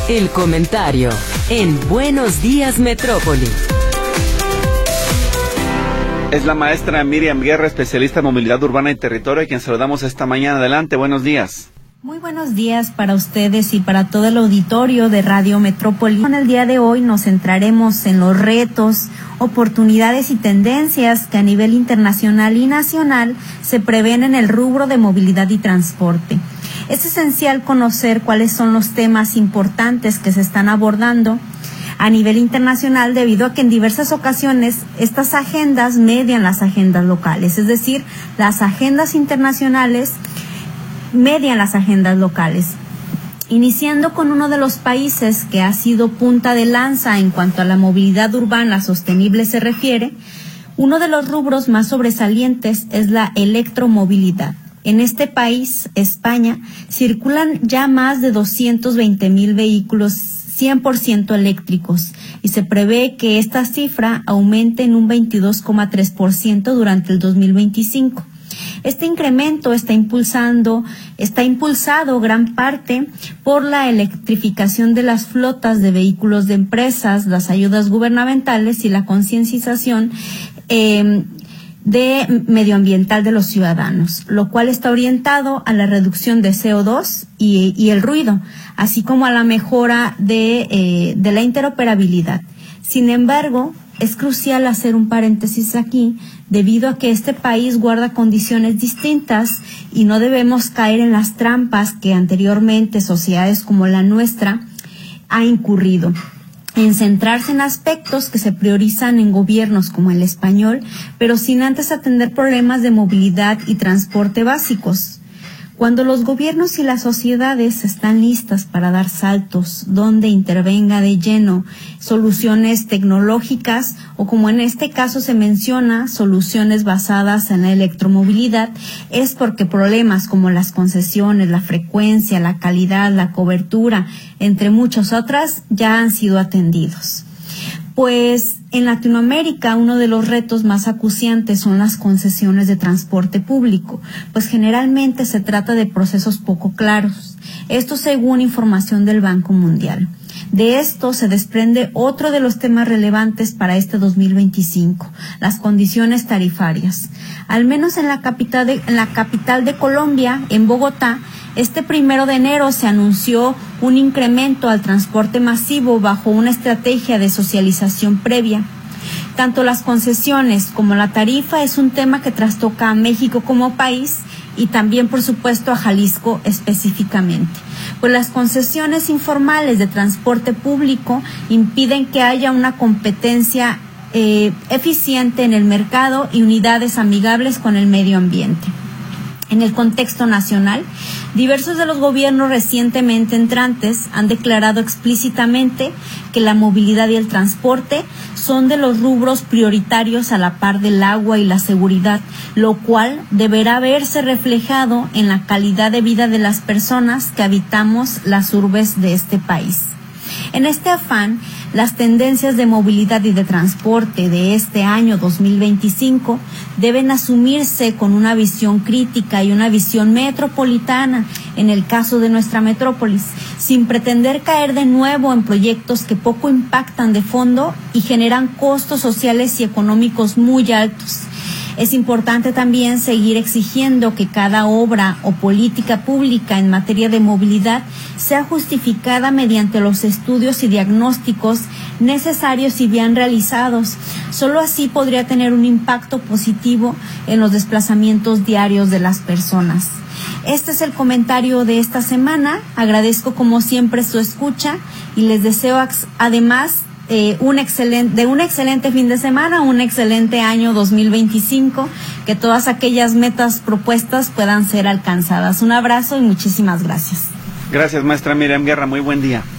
El comentario en Buenos Días Metrópoli. Es la maestra Miriam Guerra, especialista en movilidad urbana y territorio, a quien saludamos esta mañana. Adelante, buenos días. Muy buenos días para ustedes y para todo el auditorio de Radio Metrópoli. En el día de hoy nos centraremos en los retos, oportunidades y tendencias que a nivel internacional y nacional se prevén en el rubro de movilidad y transporte. Es esencial conocer cuáles son los temas importantes que se están abordando a nivel internacional, debido a que en diversas ocasiones estas agendas median las agendas locales, es decir, las agendas internacionales median las agendas locales. Iniciando con uno de los países que ha sido punta de lanza en cuanto a la movilidad urbana sostenible se refiere, uno de los rubros más sobresalientes es la electromovilidad. En este país, España, circulan ya más de 220,000 vehículos 100% eléctricos y se prevé que esta cifra aumente en un 22,3% durante el 2025. Este incremento está impulsado gran parte por la electrificación de las flotas de vehículos de empresas, las ayudas gubernamentales y la concienciación de medioambiental de los ciudadanos, lo cual está orientado a la reducción de CO2 y el ruido, así como a la mejora de la interoperabilidad. Sin embargo, es crucial hacer un paréntesis aquí, debido a que este país guarda condiciones distintas y no debemos caer en las trampas que anteriormente sociedades como la nuestra ha incurrido, en centrarse en aspectos que se priorizan en gobiernos como el español, pero sin antes atender problemas de movilidad y transporte básicos. Cuando los gobiernos y las sociedades están listas para dar saltos donde intervenga de lleno soluciones tecnológicas, o como en este caso se menciona, soluciones basadas en la electromovilidad, es porque problemas como las concesiones, la frecuencia, la calidad, la cobertura, entre muchas otras, ya han sido atendidos. Pues en Latinoamérica uno de los retos más acuciantes son las concesiones de transporte público, pues generalmente se trata de procesos poco claros. Esto según información del Banco Mundial. De esto se desprende otro de los temas relevantes para este 2025, las condiciones tarifarias. Al menos en la capital de Colombia, en Bogotá, este 1 de enero se anunció un incremento al transporte masivo bajo una estrategia de socialización previa. Tanto las concesiones como la tarifa es un tema que trastoca a México como país y también, por supuesto, a Jalisco específicamente. Pues las concesiones informales de transporte público impiden que haya una competencia eficiente en el mercado y unidades amigables con el medio ambiente. En el contexto nacional, diversos de los gobiernos recientemente entrantes han declarado explícitamente que la movilidad y el transporte son de los rubros prioritarios a la par del agua y la seguridad, lo cual deberá verse reflejado en la calidad de vida de las personas que habitamos las urbes de este país. En este afán, las tendencias de movilidad y de transporte de este año 2025 deben asumirse con una visión crítica y una visión metropolitana, en el caso de nuestra metrópolis, sin pretender caer de nuevo en proyectos que poco impactan de fondo y generan costos sociales y económicos muy altos. Es importante también seguir exigiendo que cada obra o política pública en materia de movilidad sea justificada mediante los estudios y diagnósticos necesarios y bien realizados. Solo así podría tener un impacto positivo en los desplazamientos diarios de las personas. Este es el comentario de esta semana. Agradezco como siempre su escucha y les deseo además un excelente fin de semana, un excelente año 2025, que todas aquellas metas propuestas puedan ser alcanzadas. Un abrazo y muchísimas gracias. Gracias, maestra Miriam Guerra, muy buen día.